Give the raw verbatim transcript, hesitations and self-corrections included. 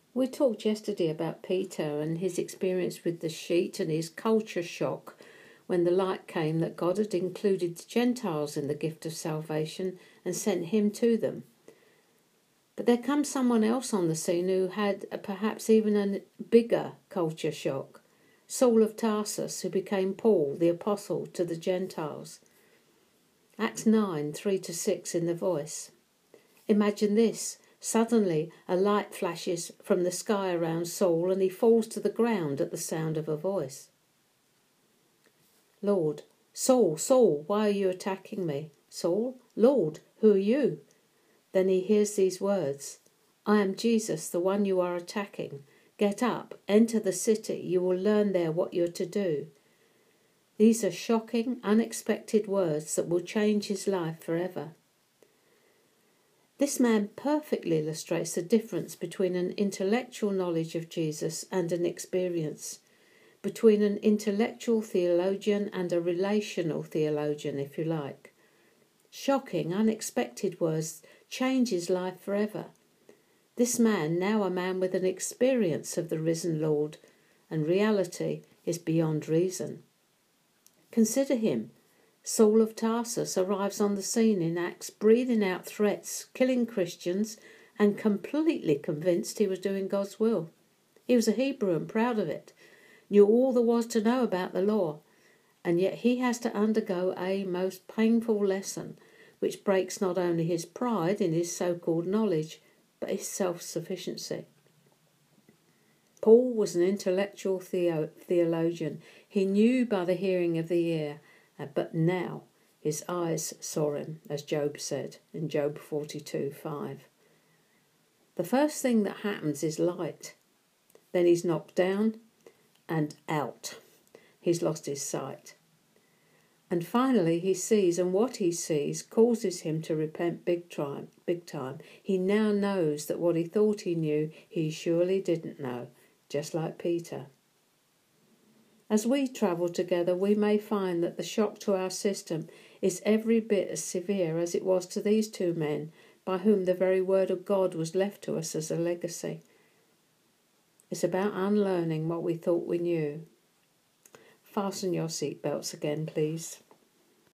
We talked yesterday about Peter and his experience with the sheet and his culture shock when the light came that God had included the Gentiles in the gift of salvation and sent him to them. But there comes someone else on the scene who had a, perhaps even a bigger culture shock. Saul of Tarsus, who became Paul, the apostle to the Gentiles. Acts nine, three to six in the Voice. Imagine this. Suddenly a light flashes from the sky around Saul and he falls to the ground at the sound of a voice. Lord, Saul, Saul, why are you attacking me? Saul, Lord, who are you? Then he hears these words, I am Jesus, the one you are attacking. Get up, enter the city, you will learn there what you're to do. These are shocking, unexpected words that will change his life forever. This man perfectly illustrates the difference between an intellectual knowledge of Jesus and an experience, between an intellectual theologian and a relational theologian, if you like. Shocking, unexpected words change his life forever. This man, now a man with an experience of the risen Lord, and reality is beyond reason. Consider him. Saul of Tarsus arrives on the scene in Acts, breathing out threats, killing Christians, and completely convinced he was doing God's will. He was a Hebrew and proud of it, knew all there was to know about the law, and yet he has to undergo a most painful lesson, which breaks not only his pride in his so-called knowledge, but his self-sufficiency. Paul was an intellectual theo- theologian. He knew by the hearing of the ear, but now his eyes saw him, as Job said in Job forty-two five. The first thing that happens is light. Then he's knocked down and out. He's lost his sight. And finally he sees, and what he sees causes him to repent big time. Big time. He now knows that what he thought he knew, he surely didn't know, just like Peter. As we travel together, we may find that the shock to our system is every bit as severe as it was to these two men, by whom the very word of God was left to us as a legacy. It's about unlearning what we thought we knew. Fasten your seatbelts again, please.